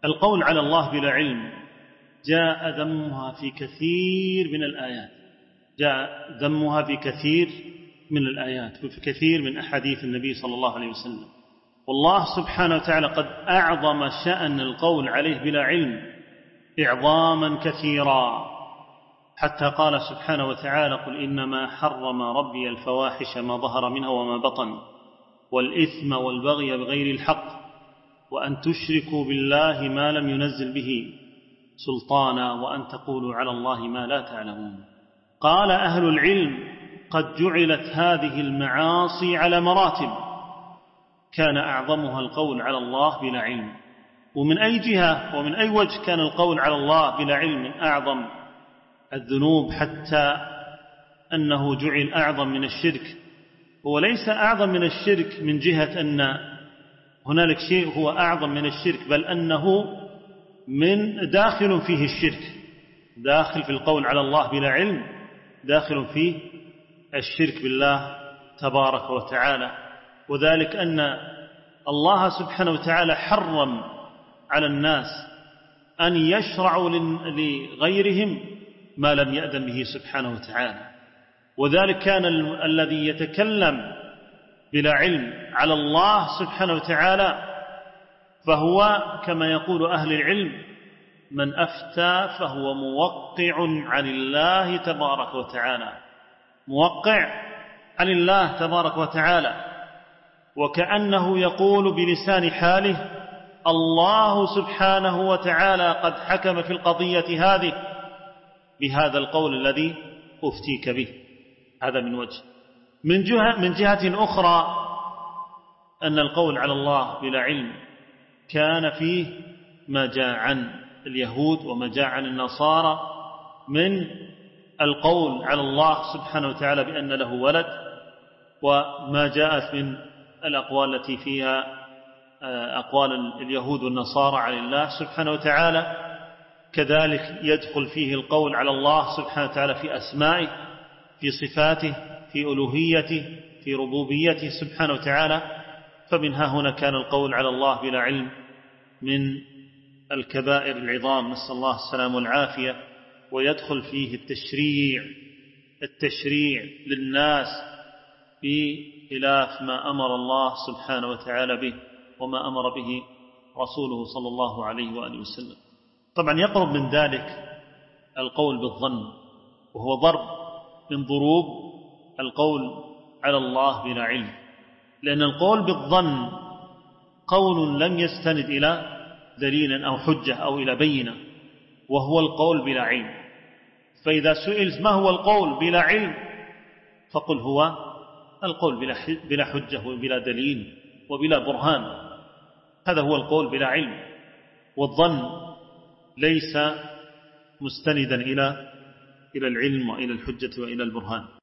القول على الله بلا علم جاء ذمها في كثير من الآيات، جاء ذمها في كثير من الآيات وفي كثير من أحاديث النبي صلى الله عليه وسلم. والله سبحانه وتعالى قد أعظم شأن القول عليه بلا علم إعظاما كثيرا، حتى قال سبحانه وتعالى: قل إنما حرم ربي الفواحش ما ظهر منها وما بطن والإثم والبغي بغير الحق وأن تشركوا بالله ما لم ينزل به سلطانا وأن تقولوا على الله ما لا تعلمون. قال أهل العلم: قد جعلت هذه المعاصي على مراتب، كان أعظمها القول على الله بلا علم. ومن أي جهة ومن أي وجه كان القول على الله بلا علم من أعظم الذنوب، حتى أنه جعل أعظم من الشرك؟ هو ليس أعظم من الشرك من جهة أن هنالك شيء هو أعظم من الشرك، بل أنه من داخل فيه الشرك، داخل في القول على الله بلا علم، داخل فيه الشرك بالله تبارك وتعالى. وذلك أن الله سبحانه وتعالى حرم على الناس أن يشرعوا لغيرهم ما لم يأذن به سبحانه وتعالى. وذلك كان الذي يتكلم بلا علم على الله سبحانه وتعالى فهو كما يقول أهل العلم: من أفتى فهو موقع عن الله تبارك وتعالى، موقع عن الله تبارك وتعالى، وكأنه يقول بلسان حاله: الله سبحانه وتعالى قد حكم في القضية هذه بهذا القول الذي أفتيك به. هذا من وجه. من جهة أخرى أن القول على الله بلا علم كان فيه ما جاء عن اليهود وما جاء عن النصارى من القول على الله سبحانه وتعالى بأن له ولد، وما جاءت من الأقوال التي فيها أقوال اليهود والنصارى على الله سبحانه وتعالى. كذلك يدخل فيه القول على الله سبحانه وتعالى في أسمائه، في صفاته، في ألوهيته، في ربوبيته سبحانه وتعالى. فمنها هنا كان القول على الله بلا علم من الكبائر العظام، نسأل الله السلام والعافية. ويدخل فيه التشريع للناس بخلاف ما أمر الله سبحانه وتعالى به وما أمر به رسوله صلى الله عليه وآله وسلم. طبعا يقرب من ذلك القول بالظن، وهو ضرب من ضروب القول على الله بلا علم، لأن القول بالظن قول لم يستند إلى دليل أو حجة أو إلى بينة، وهو القول بلا علم. فإذا سئلت ما هو القول بلا علم فقل هو القول بلا حجة وبلا دليل وبلا برهان، هذا هو القول بلا علم. والظن ليس مستندا إلى العلم وإلى الحجة وإلى البرهان.